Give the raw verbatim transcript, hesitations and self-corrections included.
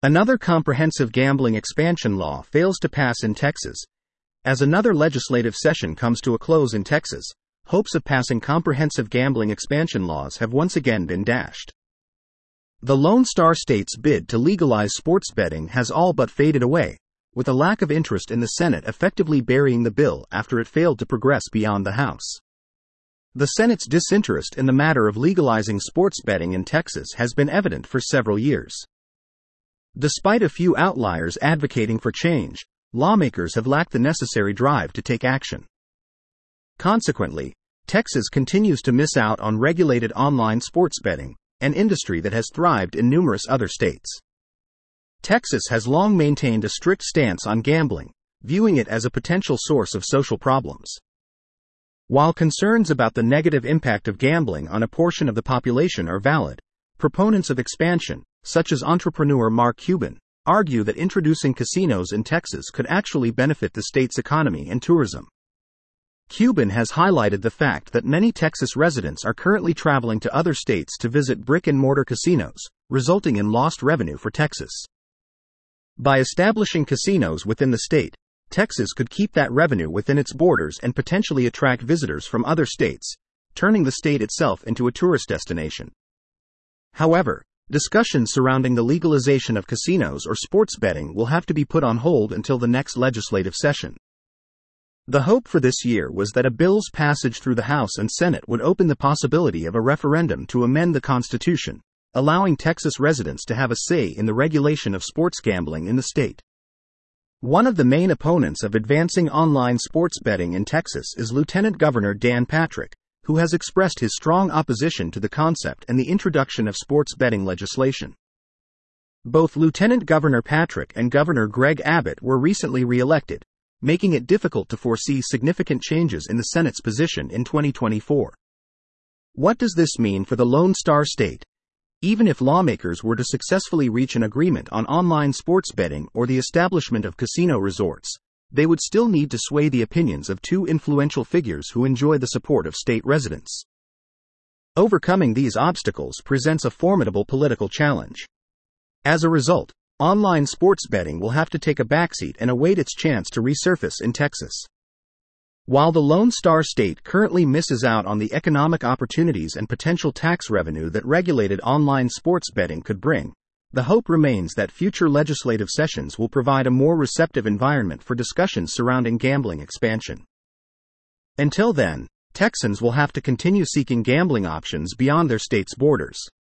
Another comprehensive gambling expansion law fails to pass in Texas. As another legislative session comes to a close in Texas, hopes of passing comprehensive gambling expansion laws have once again been dashed. The Lone Star State's bid to legalize sports betting has all but faded away, with a lack of interest in the Senate effectively burying the bill after it failed to progress beyond the House. The Senate's disinterest in the matter of legalizing sports betting in Texas has been evident for several years. Despite a few outliers advocating for change, lawmakers have lacked the necessary drive to take action. Consequently, Texas continues to miss out on regulated online sports betting, an industry that has thrived in numerous other states. Texas has long maintained a strict stance on gambling, viewing it as a potential source of social problems. While concerns about the negative impact of gambling on a portion of the population are valid, proponents of expansion, such as entrepreneur Mark Cuban, argue that introducing casinos in Texas could actually benefit the state's economy and tourism. Cuban has highlighted the fact that many Texas residents are currently traveling to other states to visit brick-and-mortar casinos, resulting in lost revenue for Texas. By establishing casinos within the state, Texas could keep that revenue within its borders and potentially attract visitors from other states, turning the state itself into a tourist destination. However, discussions surrounding the legalization of casinos or sports betting will have to be put on hold until the next legislative session. The hope for this year was that a bill's passage through the House and Senate would open the possibility of a referendum to amend the Constitution, allowing Texas residents to have a say in the regulation of sports gambling in the state. One of the main opponents of advancing online sports betting in Texas is Lieutenant Governor Dan Patrick, who has expressed his strong opposition to the concept and the introduction of sports betting legislation. Both Lieutenant Governor Patrick and Governor Greg Abbott were recently re-elected, making it difficult to foresee significant changes in the Senate's position in twenty twenty-four. What does this mean for the Lone Star State? Even if lawmakers were to successfully reach an agreement on online sports betting or the establishment of casino resorts, they would still need to sway the opinions of two influential figures who enjoy the support of state residents. Overcoming these obstacles presents a formidable political challenge. As a result, online sports betting will have to take a backseat and await its chance to resurface in Texas. While the Lone Star State currently misses out on the economic opportunities and potential tax revenue that regulated online sports betting could bring, the hope remains that future legislative sessions will provide a more receptive environment for discussions surrounding gambling expansion. Until then, Texans will have to continue seeking gambling options beyond their state's borders.